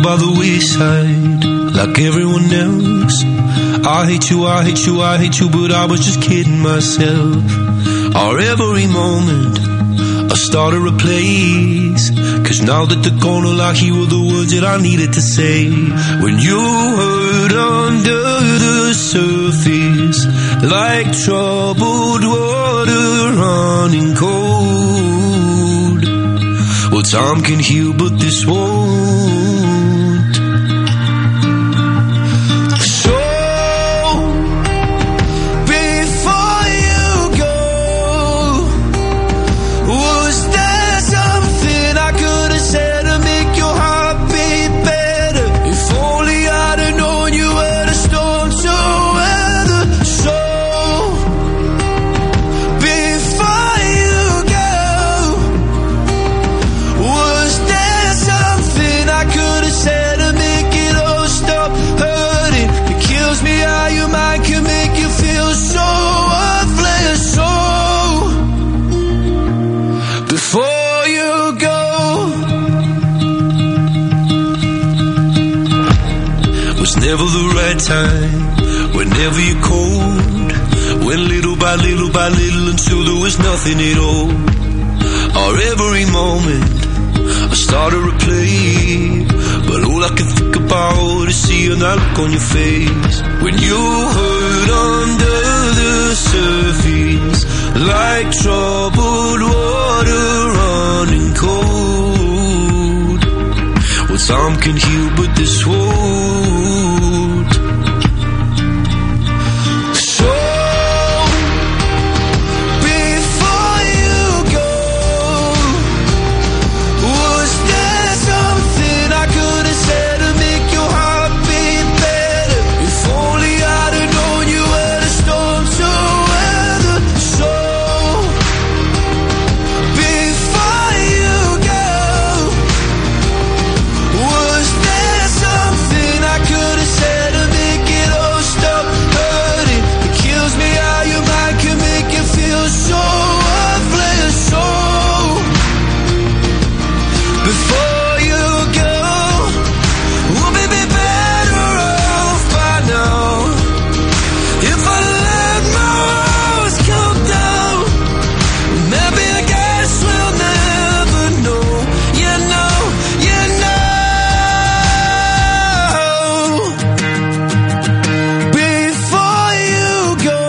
by the wayside, like everyone else. I hate you, I hate you, I hate you, but I was just kidding myself. Or every moment I started a place, 'cause now that they're gone, all I hear were the words that I needed to say. When you hurt under the surface, like troubled water running cold. Well, time can heal, but this won't. So, before you go, was there something I could have said to make your heart beat better? If only I'd have known you were the storm to weather. So, before you go, was there something I could have said to make it all stop hurting? It kills me how your mind can make you feel so worthless. So, before you go, was never the right time, whenever you're cold. Went little by little by little until there was nothing at all. Or every moment I started to play, but all I can think about is seeing that look on your face. When you hurt under the surface, like troubled water running cold. Well, time can heal, but this won't. So, before you go, was there something I could have said to make your heart beat better? If only I'd have known you were the storm to weather. So, before you go, was there something I could have said to make it all stop hurting? It kills me how your mind can make you feel so worthless. So, before you go, we'll be better off by now. If I let my walls come down, maybe I guess we'll never know. You know, you know. Before you go,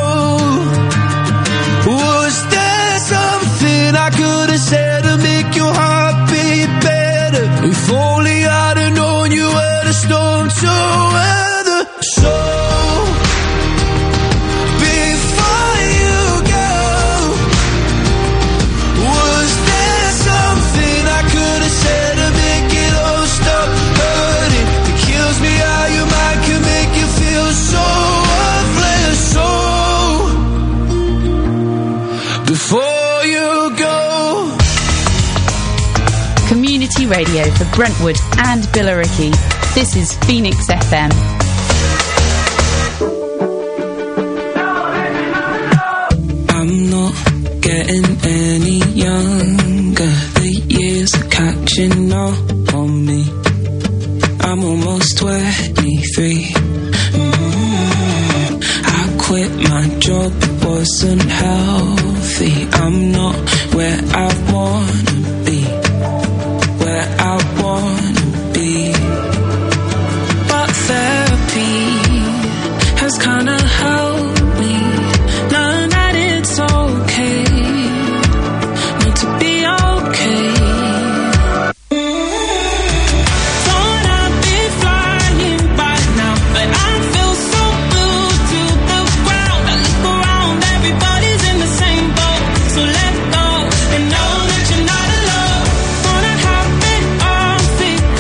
was there something I could have said to make your heart beat better? If only I'd have known you were the storm to weather. So, before you go, was there something I could have said to make it all stop hurting? It kills me how your mind can make you feel so worthless. So, before you go. Community radio for Brentwood and Billericay. This is Phoenix FM. I'm not getting any younger. The years are catching up on me. I'm almost 23. I quit my job, it wasn't healthy. I'm not where I wanna be. Where I wanna be. But therapy has kinda helped me learn that it's okay not to be okay. Thought I'd be flying by now, but I feel so glued to the ground. I look around, everybody's in the same boat. So let go and know that you're not alone. Thought I'd have it all figured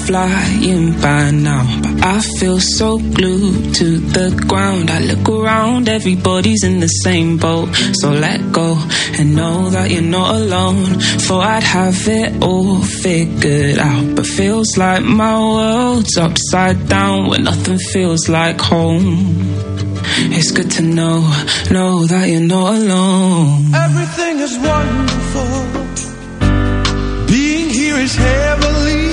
flying by now, but I feel so glued to the ground. I look around, everybody's in the same boat. So let go and know that you're not alone. Thought I'd have it all figured out, but feels like my world's upside down when nothing feels like home. It's good to know that you're not alone. Everything is wonderful. Being here is heavenly.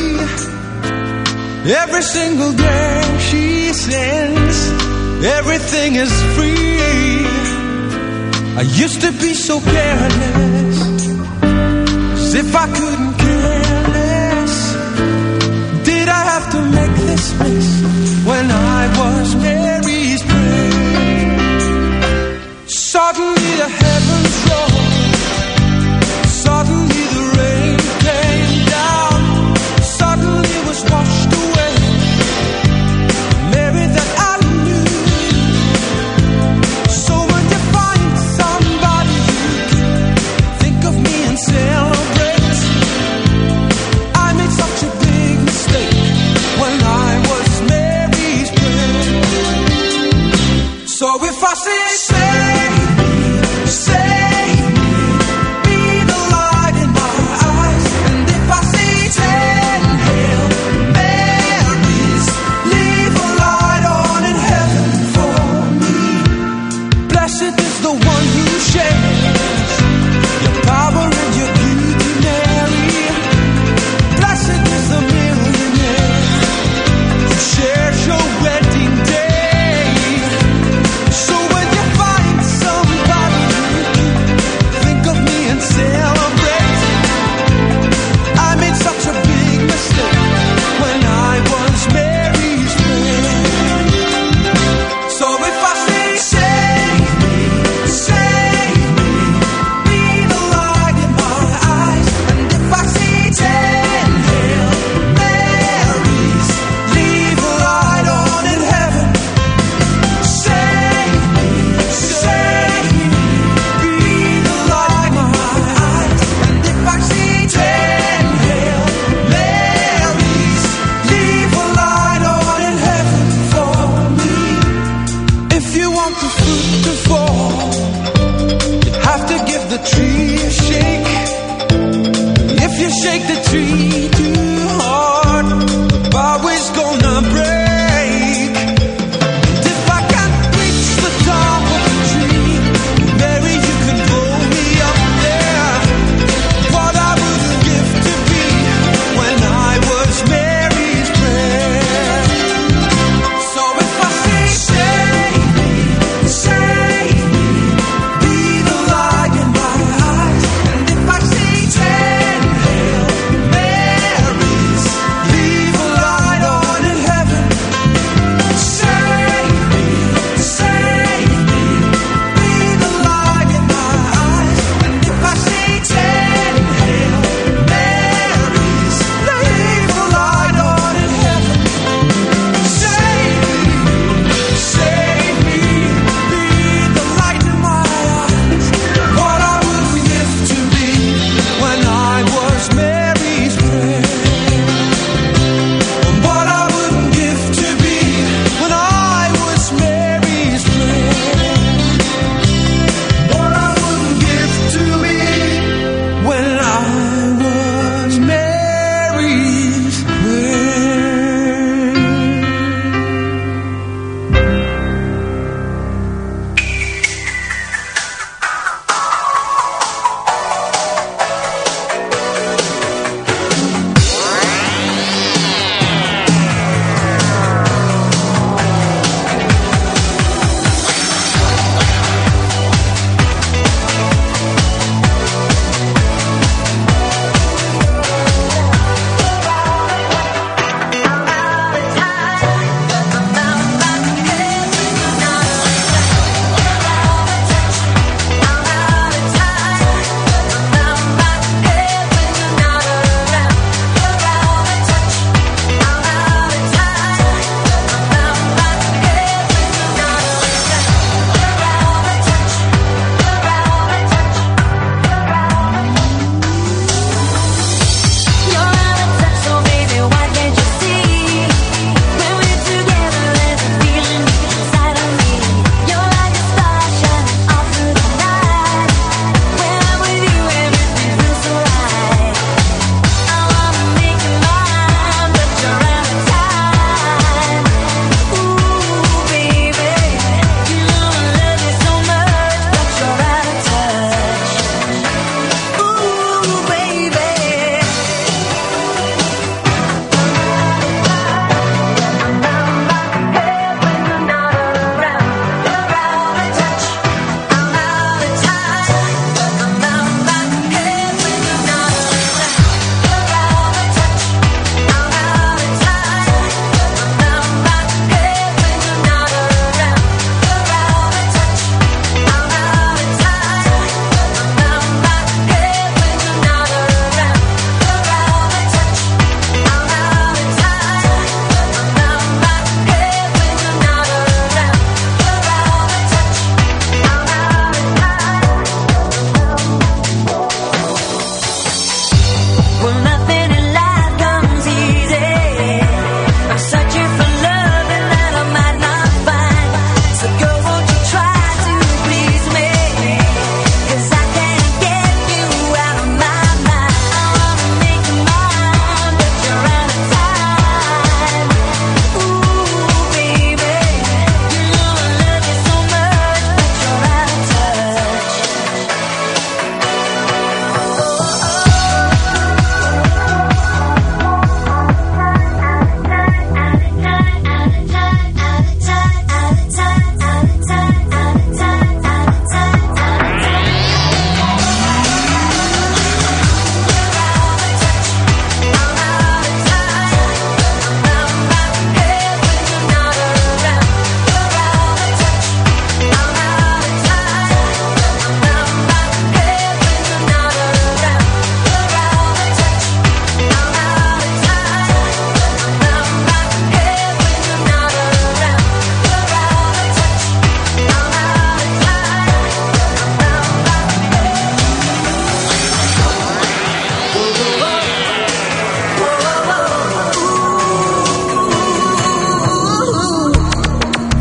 Every single day she sends. Everything is free. I used to be so careless, as if I couldn't care less. Did I have to make this mess when I was Mary's prayer? Suddenly the heavens rolled. Suddenly the rain came down. Suddenly was washed away. Mary that I knew. So when you find somebody you can think of me and celebrate. I made such a big mistake when I was Mary's prayer. So if I say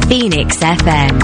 Phoenix FM.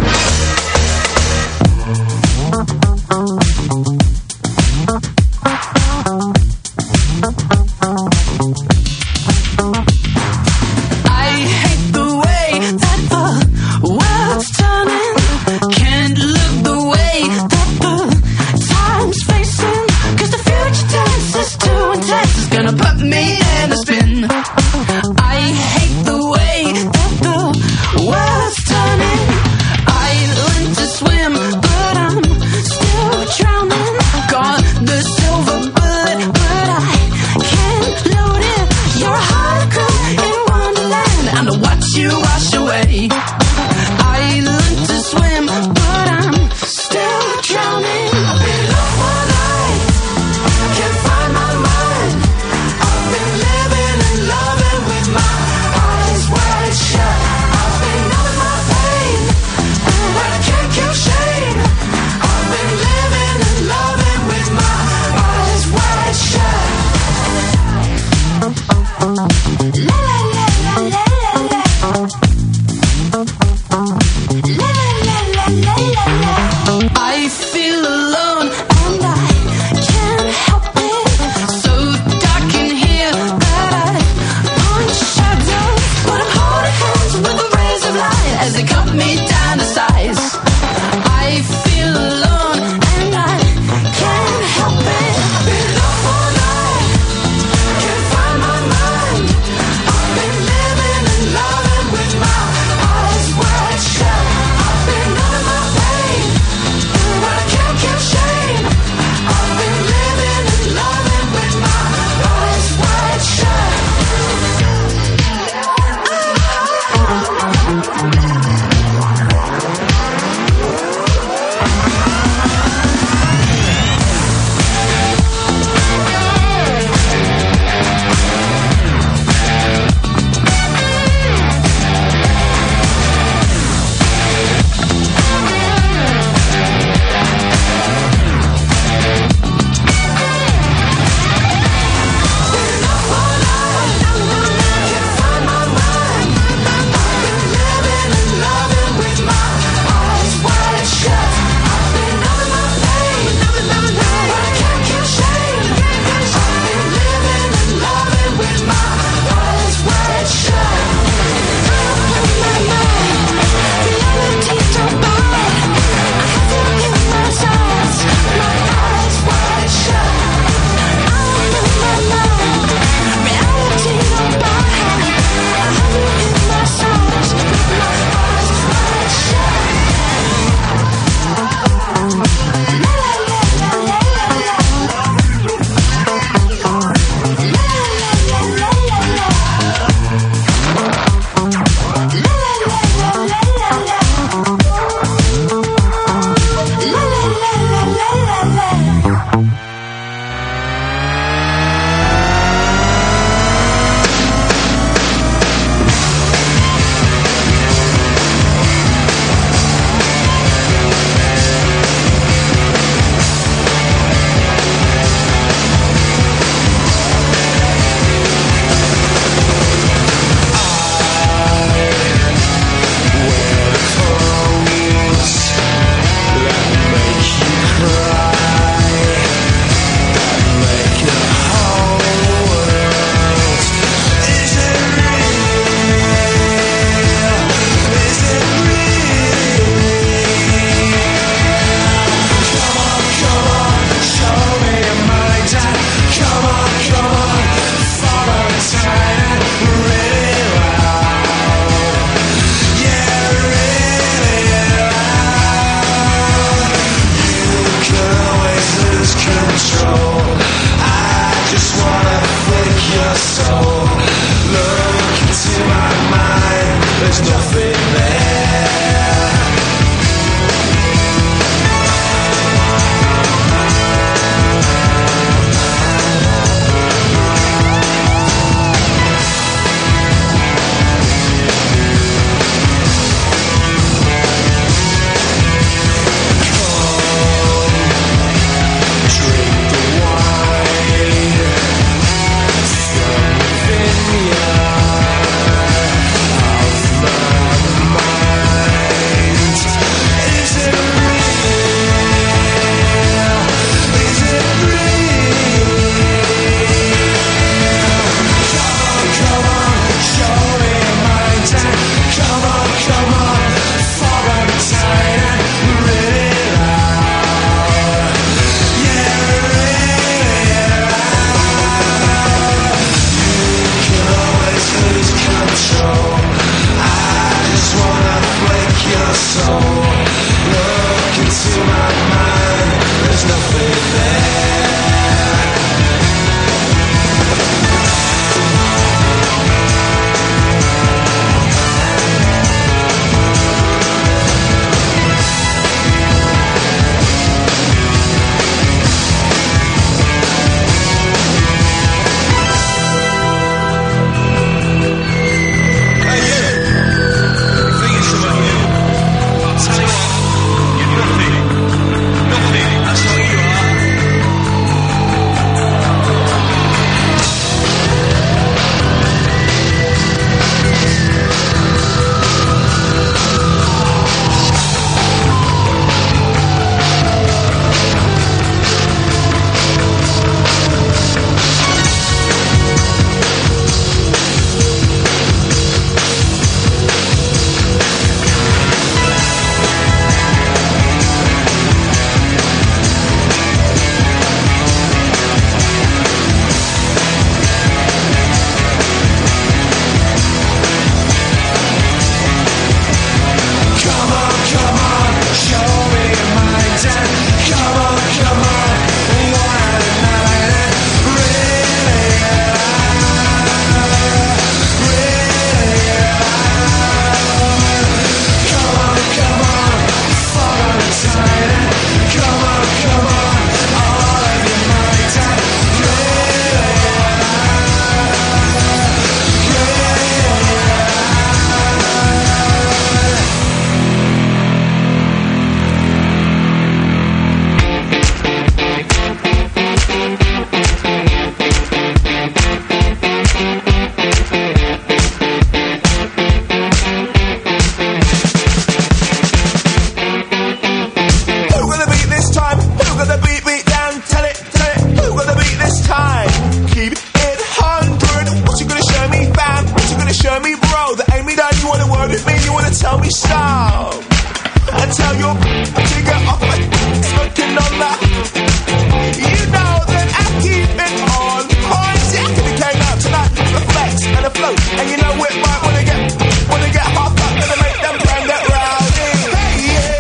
flow, and you know it might wanna get half up, gonna make them bang that rowdy. Hey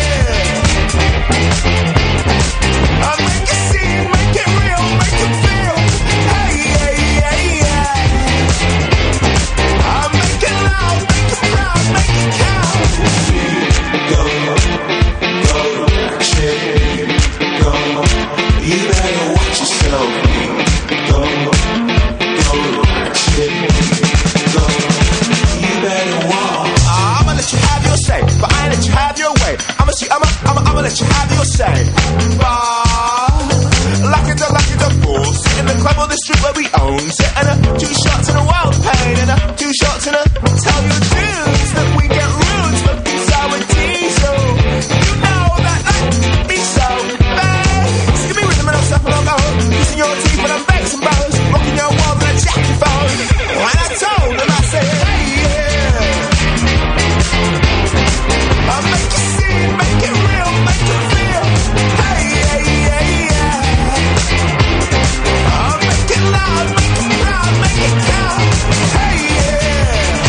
yeah, I make it scene, make it real, make it feel. Hey yeah, I make it loud, make it proud, make it count. Go, shit, go. You better watch yourself. Go, shit, go. You better walk. I'ma let you have your say, but I ain't let you have your way. I'ma let you have your say. Like it the ball, sit in the club on the street where we own. Sit and 2 shots in a wild pain and 2 shots in a tell you the tunes that we get rude, smoking sour tea. So you know that be so bad. So give me rhythm and I'll step along the hook. Using your teeth when I'm baking bows, rocking your world with a jacket phone. And I told and I said, hey yeah, I make it scene, make it real, make it feel. Hey yeah, I make it loud, make it proud, make it count. Hey yeah.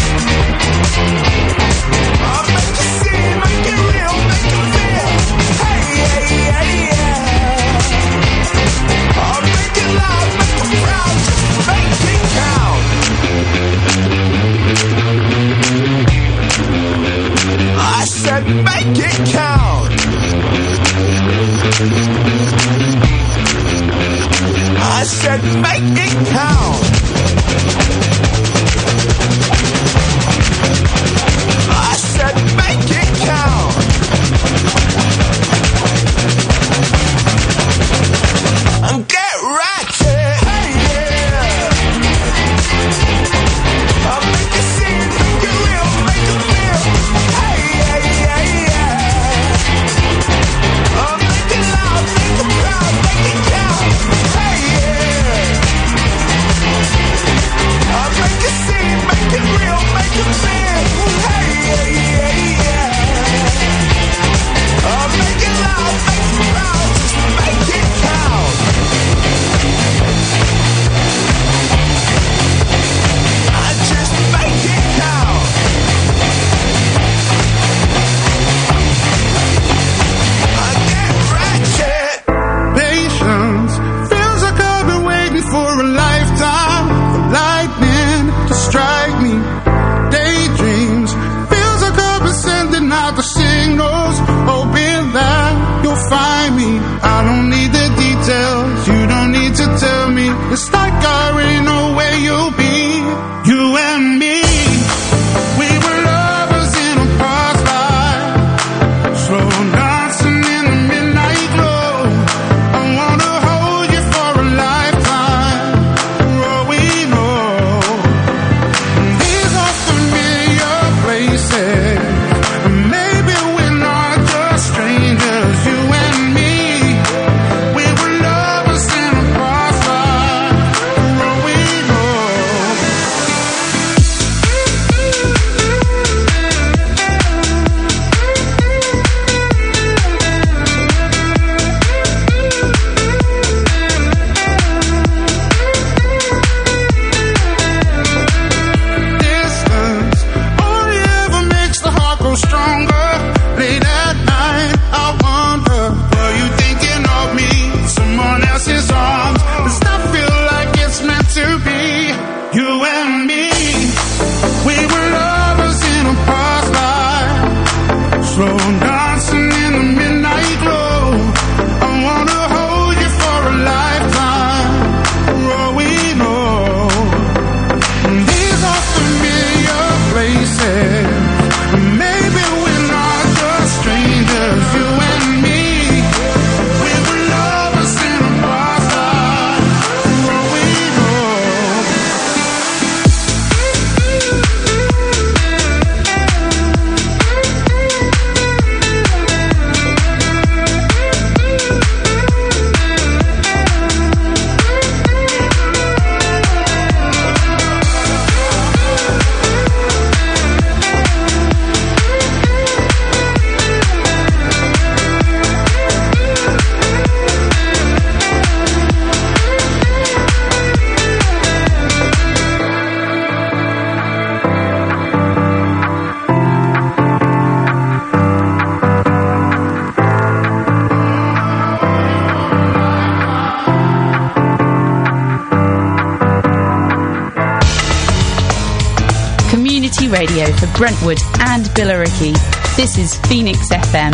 community radio for Brentwood and Billericay. This is Phoenix FM.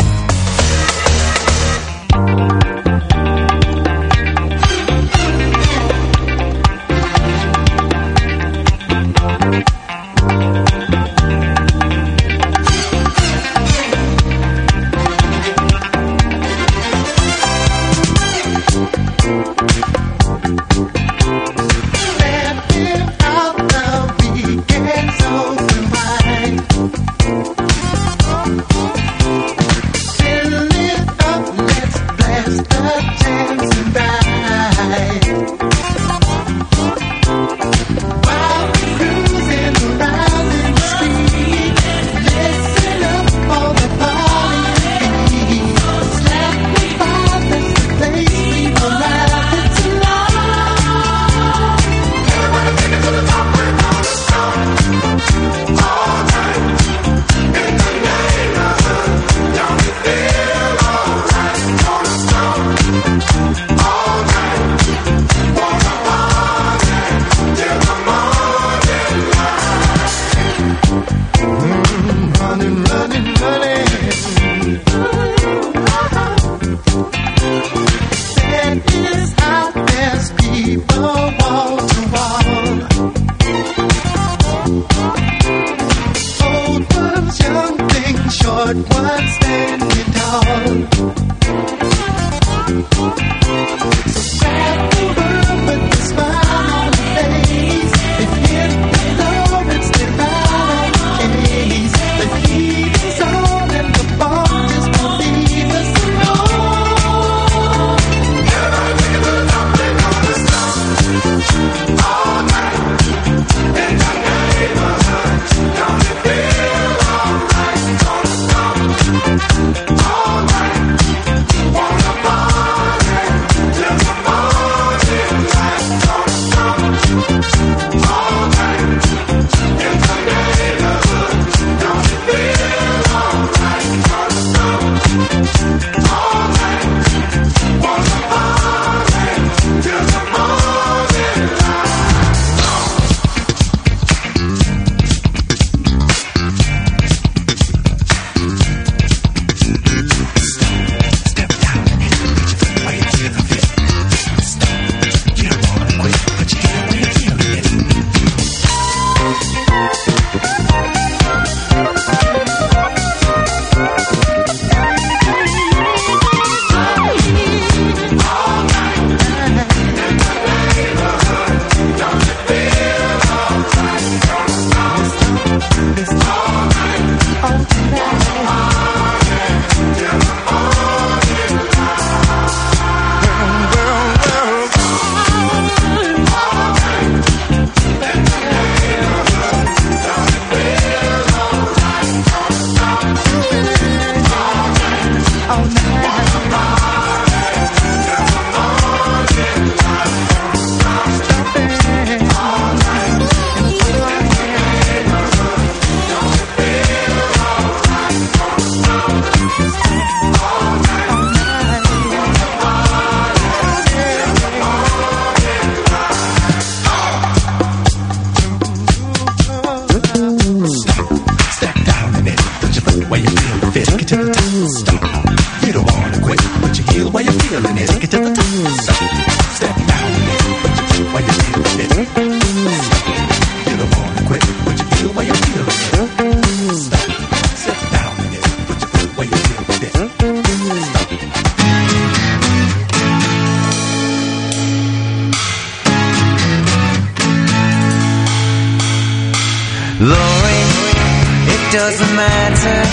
Doesn't matter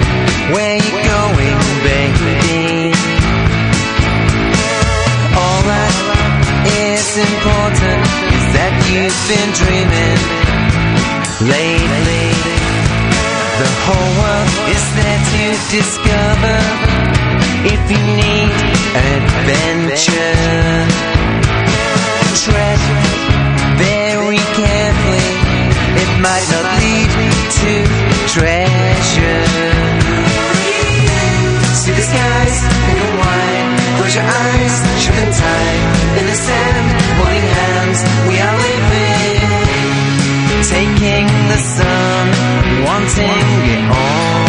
where you're going, baby. All that is important is that you've been dreaming lately. The whole world is there to discover if you need adventure. Tread very carefully, it might not lead to treasure. See the skies, pink and white. Close your eyes, shut them tight. In the sand, holding hands, we are living. Taking the sun wanting it all.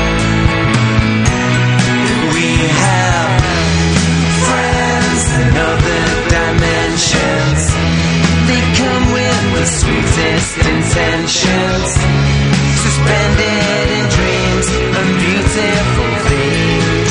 We have friends in other dimensions. They come with the sweetest intentions, suspended in dreams and beautiful things.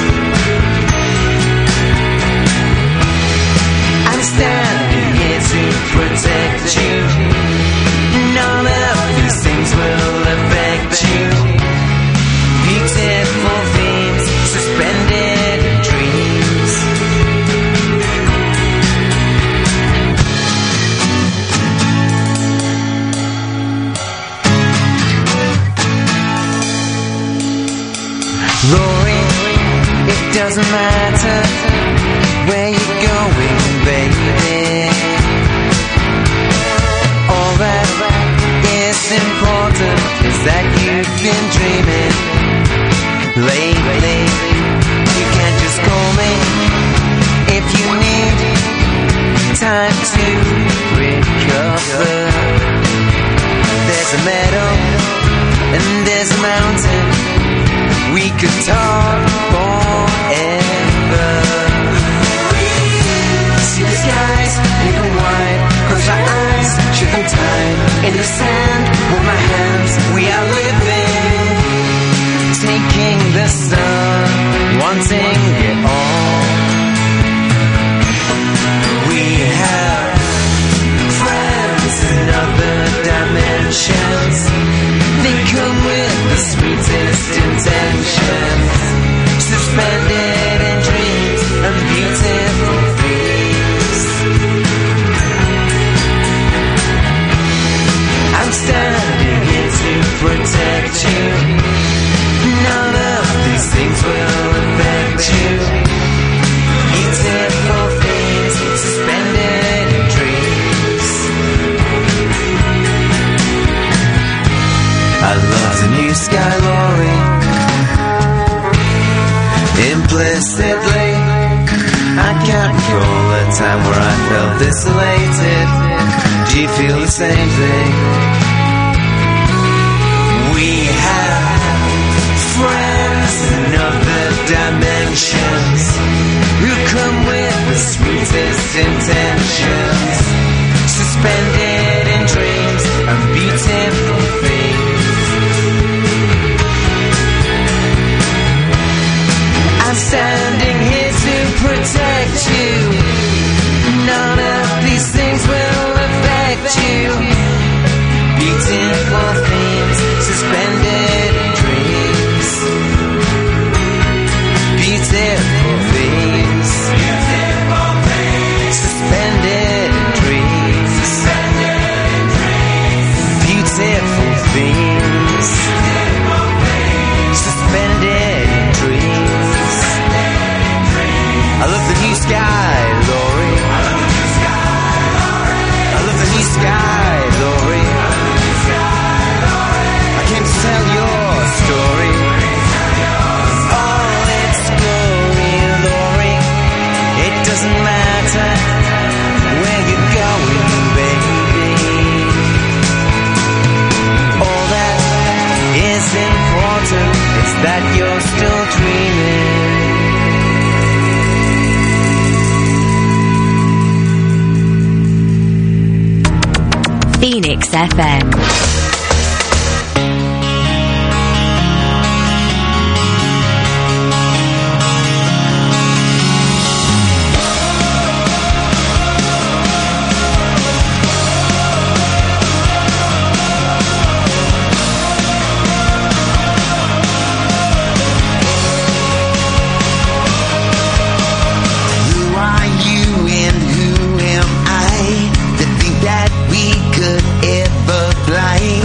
I'm standing here to protect you. None of these things will affect you. Beautiful things suspended in dreams. Rory, it doesn't matter where you're going, baby. All that is important is that you've been dreaming lately. You can't just call me if you need time to recover. There's a meadow and there's a mountain. We could talk forever. See the skies, big and wide. Close our eyes, shoot them tight. In the sand, with my hands, we are living. Taking the sun, wanting it all. We have friends in other dimensions. They come with the sweetest intentions, suspended in dreams and beautiful things. I'm standing here to protect you. None of these things will affect you. Beautiful things suspended in dreams. I love the new sky, Laurie. Implicitly, I can't recall a time where I felt this elated. Do you feel the same thing? We have friends in other dimensions who come with the sweetest intentions, suspended in dreams and beautiful things. I'm standing here to protect you. None of these things will affect you. Beautiful things suspended in dreams. Beautiful things suspended in dreams. Beautiful things suspended in dreams. I love the new sky, Laurie. I love the new sky, Laurie. I came to tell your story. All its glory, Laurie. It doesn't matter where you're going, baby. All that is important is that you're still dreaming. Phoenix FM. Who are you and who am I to think that we could ever fly?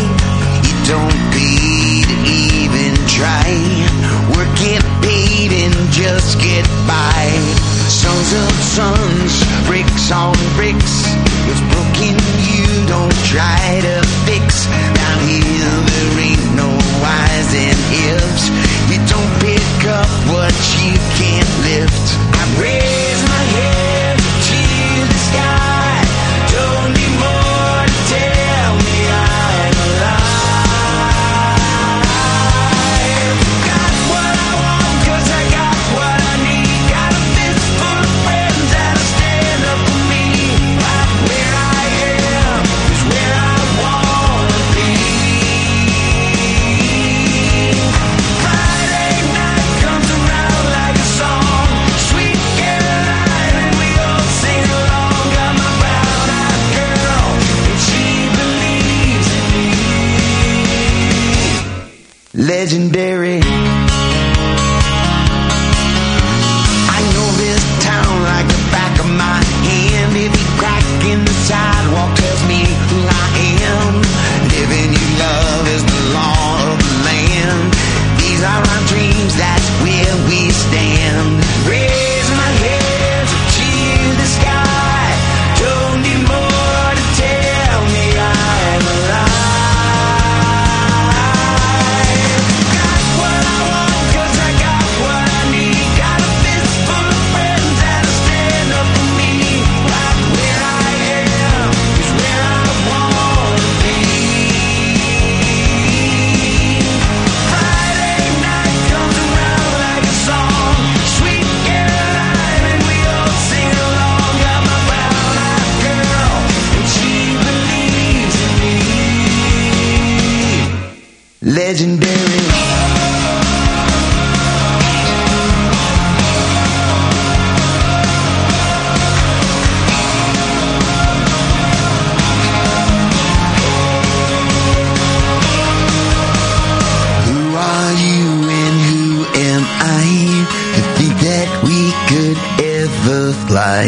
legendary. I know this town like the back of my hand. Every crack in the sidewalk tells me who I am. Living you love is the law of the land. These are our dreams, that's where we stand. Raise my hands to the sky. Don't need more to tell me I'm alive. Got what I want 'cause I got what I need. Got a fist full of friends that'll stand up for me. Right where I am is where I wanna be. Friday night comes around like a song. Sweet Caroline and we all sing along. Got my brown-eyed girl and she believes in me. Legendary. Who are you and who am I to think that we could ever fly?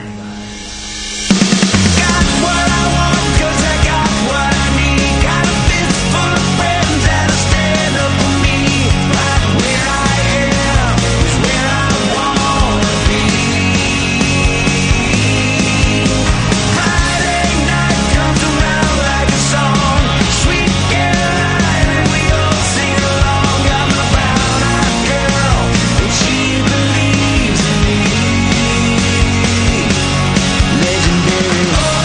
Got what I want 'cause I got what I need. Got a fist full of friends that'll stand up for me. Right where I am is where I wanna be. Friday night comes around like a song. Sweet Caroline and we all sing along. Got my brown-eyed girl and she believes in me. Legendary.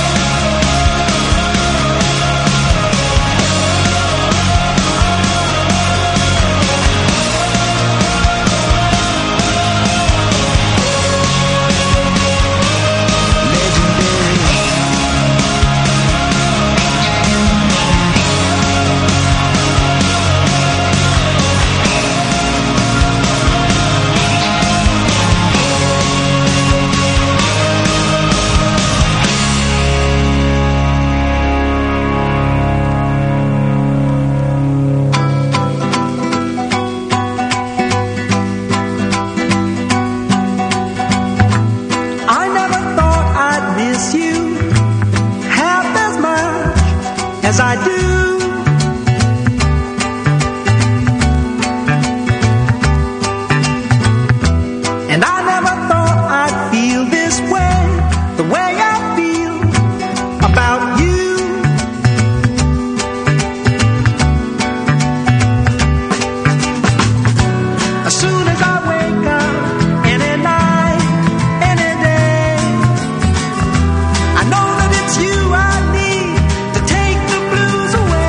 I never thought I'd miss you half as much as I do. And I never thought I'd feel this way, the way I feel about you. As soon as I wake up, any night, any day, I know that it's you I need to take the blues away.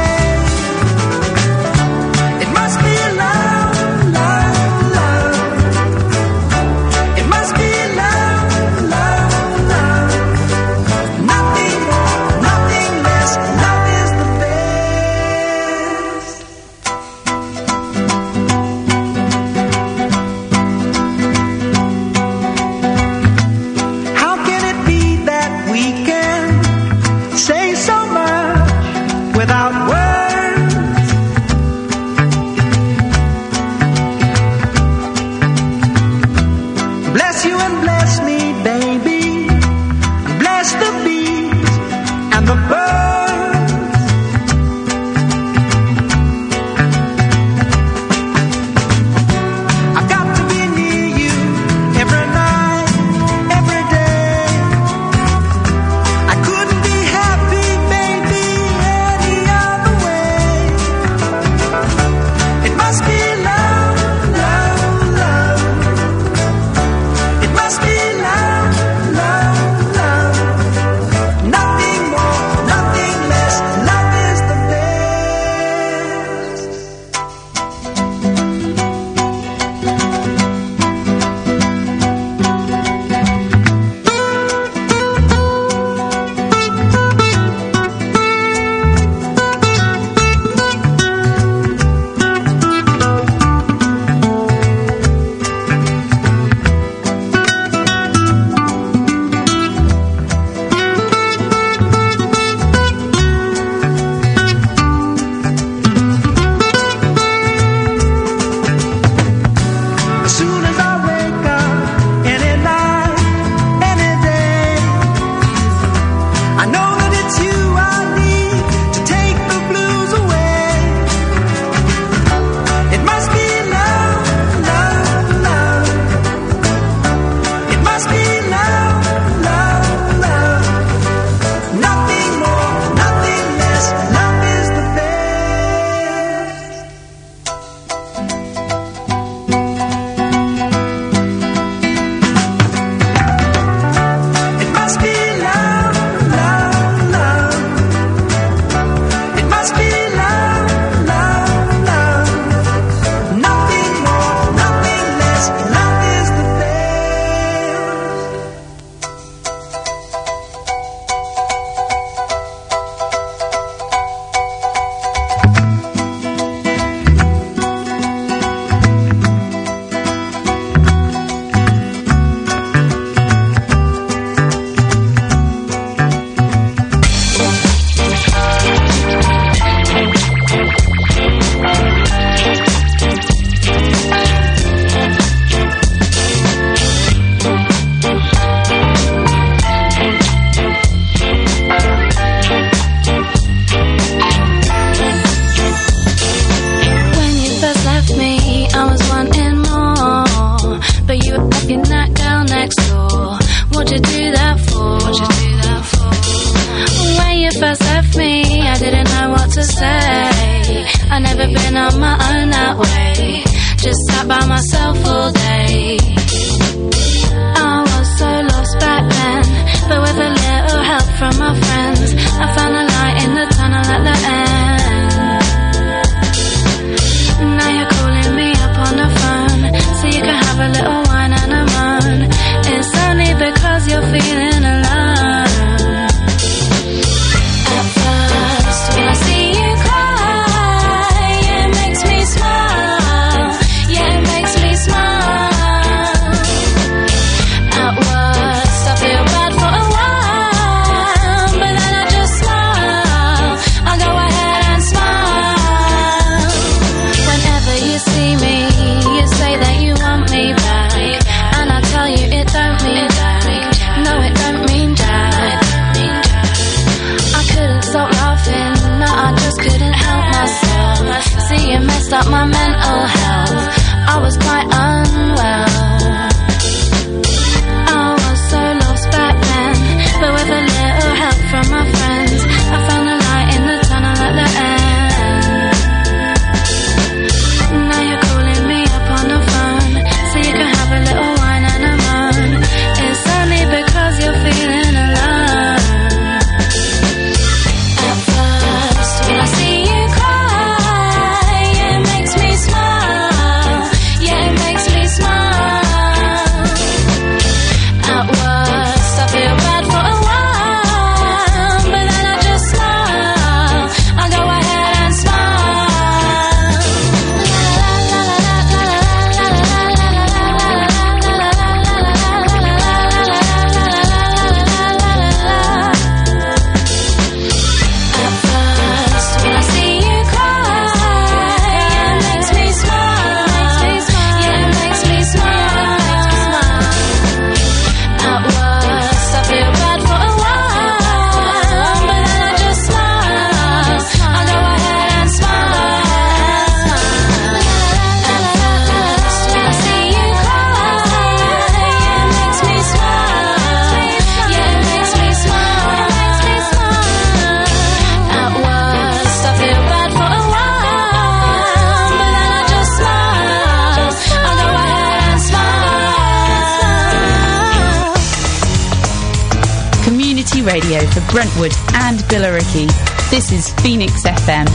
me, I didn't know what to say. I never been on my own that way. Just sat by myself all day. I was so lost back then, but with a little help from my friends, I found a light in the tunnel at the end. Now you're calling me up on the phone, so you can have a little wine and a moan. It's only because you're feeling alone. At first, when I see you cry, it makes me smile. Yeah, it makes me smile. At worst, I feel bad for a while, but then I just smile. I go ahead and smile. Whenever you see me, you say that you want me back, and I tell you it don't mean that. No, it don't mean that. I couldn't stop laughing, no, I just couldn't help myself. See, you messed up my mental health. I was quite unwell. I was so lost back then, but with a little help from my friends, I found a light in the tunnel at the end. Now you're calling me up on the phone, so you can have a little wine and a moan. It's only because you're feeling alone. At first, when I see you cry, it makes me smile. Yeah, it makes me smile. At worst, I feel bad for a while, but then I just smile. I go ahead and smile. At first, when I see you cry, it makes me smile. Yeah, it makes me smile. At worst, I feel bad for a while, but then I just smile. I go ahead and smile. At first, when I see you cry, it makes me smile. Yeah, it makes me smile. At worst, I feel bad for a while, but then I just smile. I go ahead and smile. Community radio for Brentwood and Billericay. This is Phoenix FM.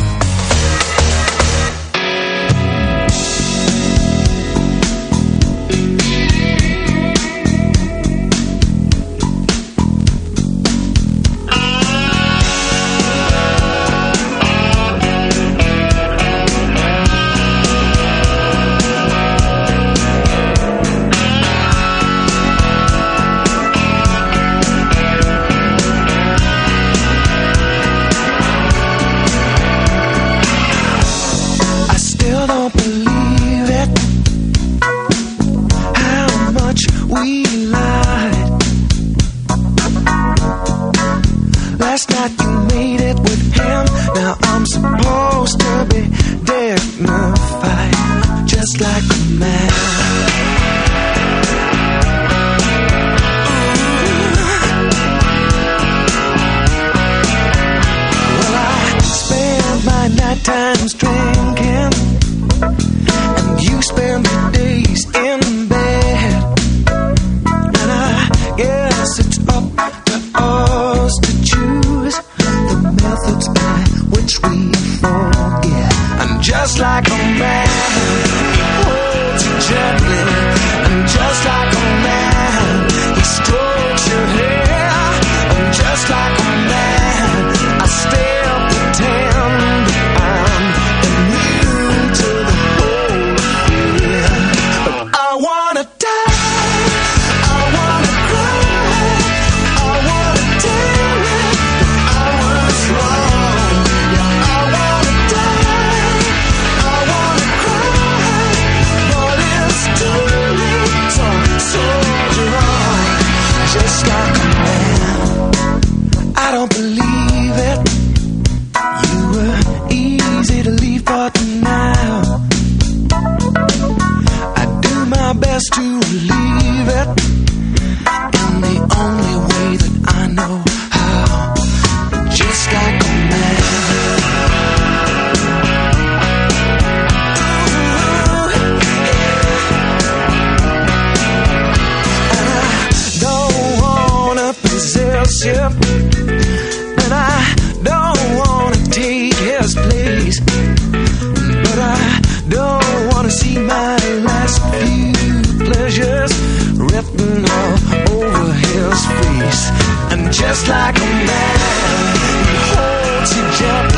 I still don't believe it. How much we lied. Last night you made it with him. Now I'm supposed to be dignified, just like a man. Well, I spend my night times drinking, and you spend your days in bed. And I guess it's up to us to choose the methods by which we forget. And just like a man, he holds you gently. And just like a man, he strokes your hair. And just like a man, I still pretend I'm in just like a man. He holds you gently.